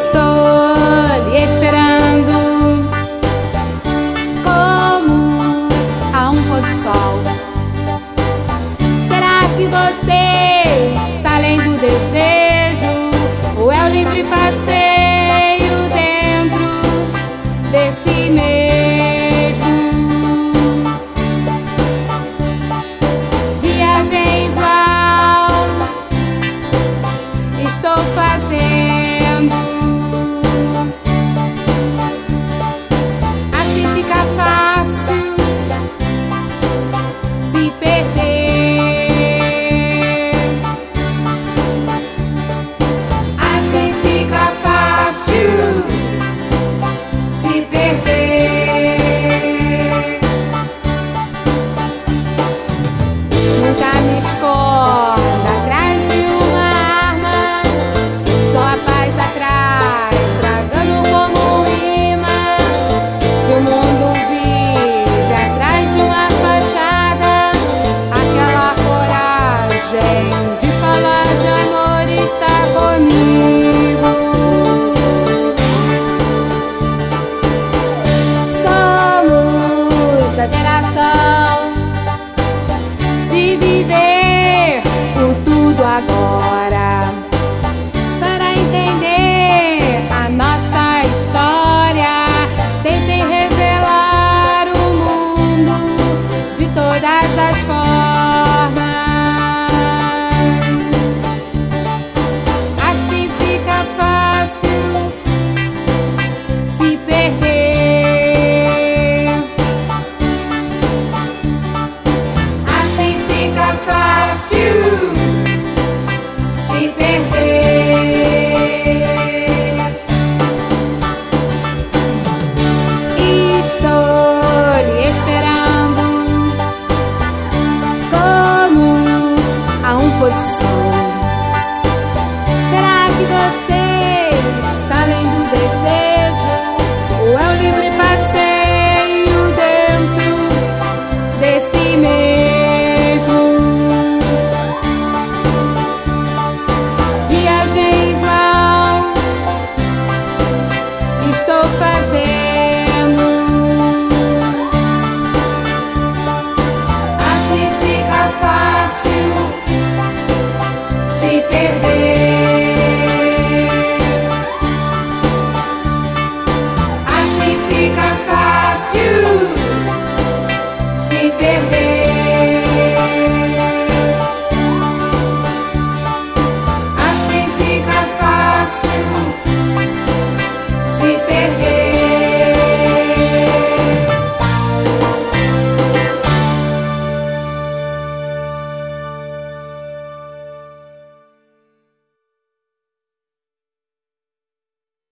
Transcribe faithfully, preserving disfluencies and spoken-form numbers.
Estou lhe esperando como a um pôr do sol. Será que você está além do desejo, ou é o livre passeio dentro desse mesmo? Viagem igual estou fazendo. Assim fica fácil se perder. Assim fica fácil se perder. Nunca me esconda atrás de uma arma, só a paz atrai, tragando como um imã. Se o mundo vive atrás de uma fachada, aquela coragem de falar de amor está comigo. Somos a geração de viver o tudo agora, para entender a nossa história. Tentem revelar o mundo de todas as formas. Assim fica fácil se perder. Assim fica fácil se perder. Estou lhe esperando como a um pôr do